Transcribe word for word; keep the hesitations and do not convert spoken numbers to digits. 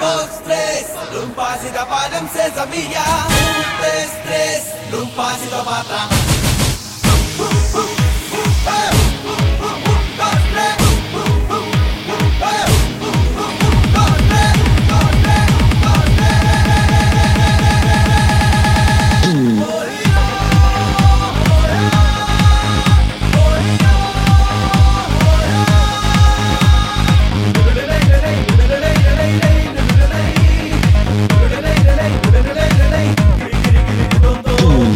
Box tres, lumpa si da padam se sabia. Tres, tres, lumpa si da patra.